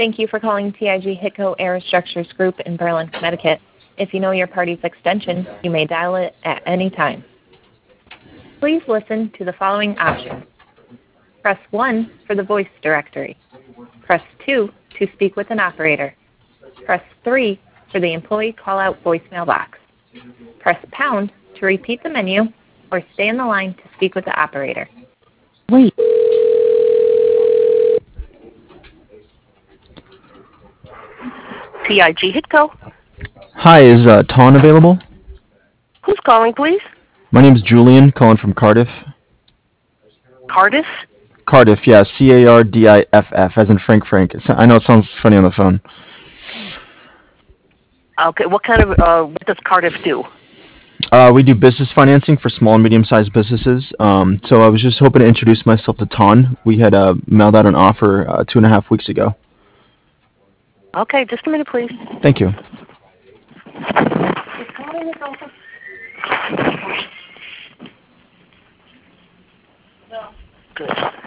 Thank you for calling TIG Hitco Aerostructures Group in Berlin, Connecticut. If you know your party's extension, you may dial it at any time. Please listen to the following options. Press 1 for the voice directory. Press 2 to speak with an operator. Press 3 for the employee call-out voicemail box. Press pound to repeat the menu, or stay on the line to speak with the operator. Wait. TIG Hitco. Hi, is Ton available? Who's calling, please? My name's Julian, calling from Cardiff. Cardiff? Cardiff, yeah, Cardiff, as in Frank. I know it sounds funny on the phone. Okay, what does Cardiff do? We do business financing for small and medium-sized businesses. So I was just hoping to introduce myself to Ton. We had mailed out an offer 2.5 weeks ago. Okay, just a minute, please. Thank you. Good.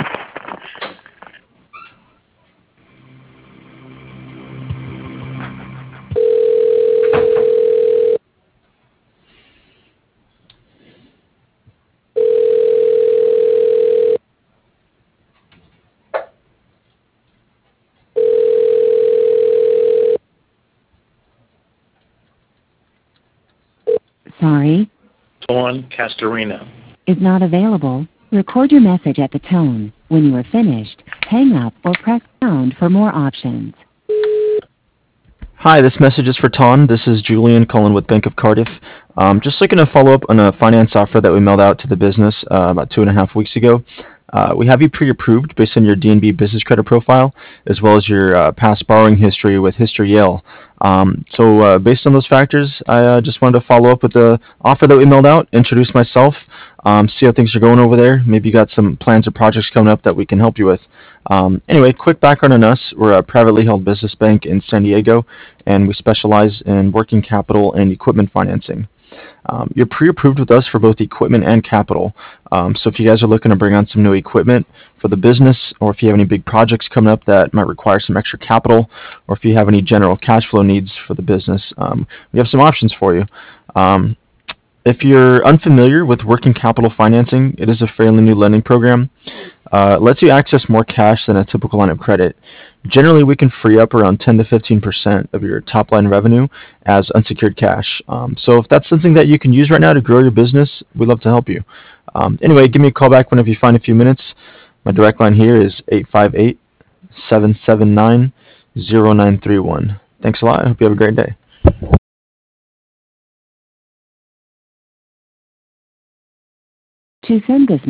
Sorry, Dawn Castorina. is not available. Record your message at the tone. When you are finished, hang up or press pound for more options. Hi, this message is for Ton. This is Julian calling with Bank of Cardiff. Just looking to follow up on a finance offer that we mailed out to the business about 2.5 weeks ago. We have you pre-approved based on your DNB business credit profile, as well as your past borrowing history with History Yale. So based on those factors, I just wanted to follow up with the offer that we mailed out, introduce myself, see how things are going over there. Maybe you got some plans or projects coming up that we can help you with. Anyway, quick background on us. We're a privately held business bank in San Diego, and we specialize in working capital and equipment financing. You're pre-approved with us for both equipment and capital. So if you guys are looking to bring on some new equipment for the business, or if you have any big projects coming up that might require some extra capital, or if you have any general cash flow needs for the business, we have some options for you. If you're unfamiliar with working capital financing, it is a fairly new lending program. It lets you access more cash than a typical line of credit. Generally, we can free up around 10 to 15% of your top line revenue as unsecured cash. So if that's something that you can use right now to grow your business, we'd love to help you. Anyway, give me a call back whenever you find a few minutes. My direct line here is 858-779-0931. Thanks a lot. I hope you have a great day. To send this